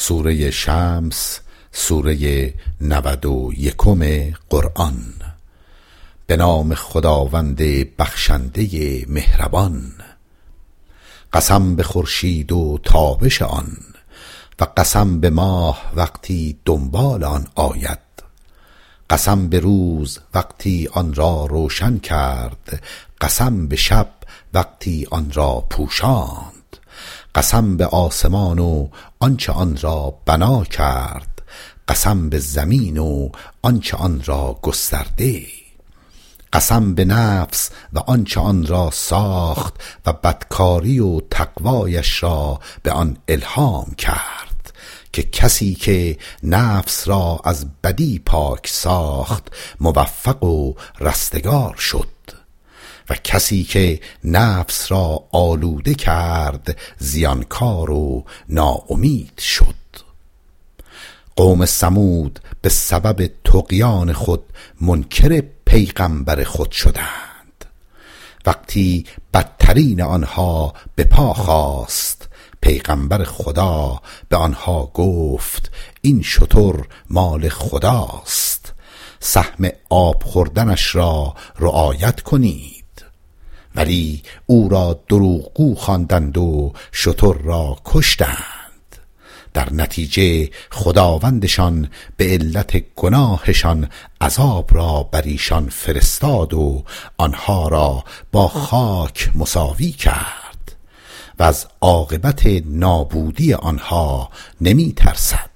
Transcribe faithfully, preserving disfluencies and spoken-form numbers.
سوره شمس، سوره نود و یکم قرآن. به نام خداوند بخشنده مهربان. قسم به خورشید و تابش آن، و قسم به ماه وقتی دنبال آن آید. قسم به روز وقتی آن را روشن کرد، قسم به شب وقتی آن را پوشاند. قسم به آسمان و آنچه آن را بنا کرد، قسم به زمین و آنچه آن را گسترده. قسم به نفس و آنچه آن را ساخت و بدکاری و تقوایش را به آن الهام کرد، که کسی که نفس را از بدی پاک ساخت موفق و رستگار شد، و کسی که نفس را آلوده کرد زیانکار و ناامید شد. قوم ثمود به سبب طغیان خود منکر پیغمبر خود شدند. وقتی بدترین آنها به پا خاست، پیغمبر خدا به آنها گفت این شتر مال خداست، سهم آب خوردنش را رعایت کنید. ولی او را دروغگو خواندند و شتر را کشتند. در نتیجه خداوندشان به علت گناهشان عذاب را بر ایشان فرستاد و آنها را با خاک مساوی کرد و از عاقبت نابودی آنها نمی ترسد.